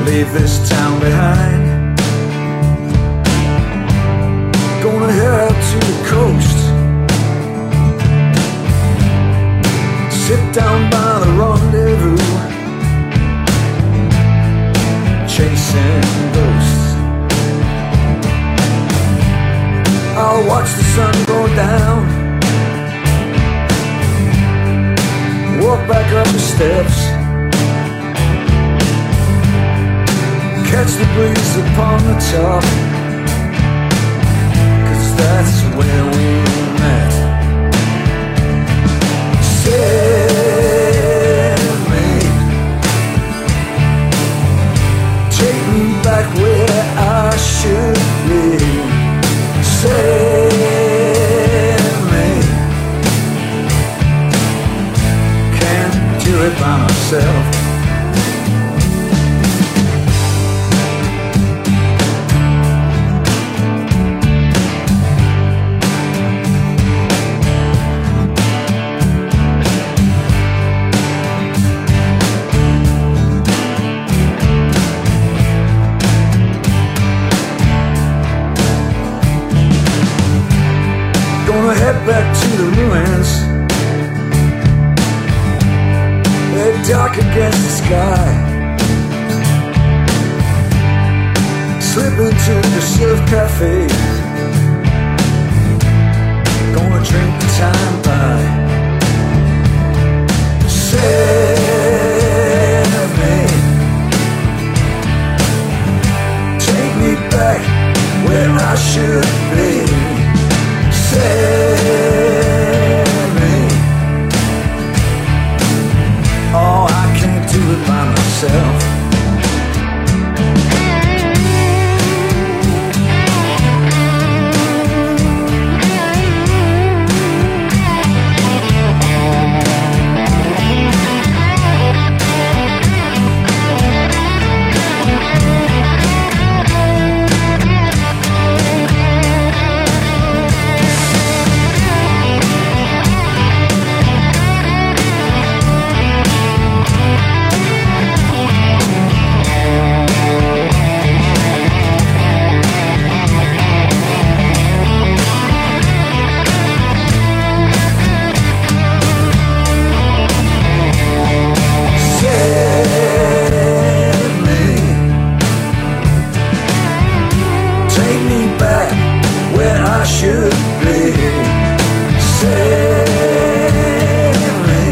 leave this town behind. Gonna head out to the coast, sit down by the rendezvous, chasing ghosts. I'll watch the sun go down, walk back up the steps, catch the breeze upon the top, 'cause that's where we met. Save me, take me back where I should be. Save me, can't do it by myself. Gonna head back to the ruins, they're dark against the sky. Slip into the surf cafe, gonna drink the time by. Save me, take me back where I should be. Save me, oh, I can't do it by myself. I should be. Save me,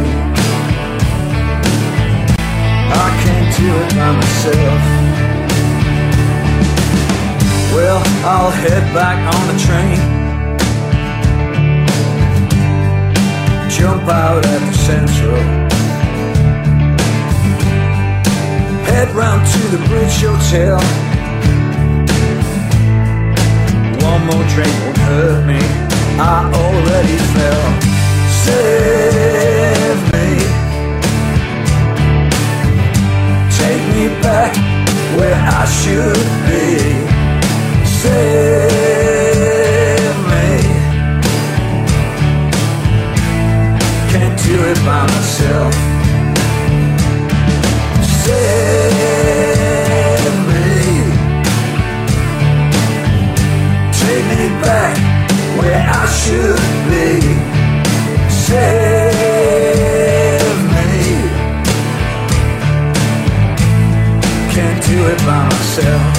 I can't do it by myself. Well, I'll head back on the train, jump out at the Central, head round to the Bridge Hotel. One more drink won't hurt me, I already fell. Save me, take me back where I should be. Save me, can't do it by myself. Save me, take me back where I should be. Save me, can't do it by myself.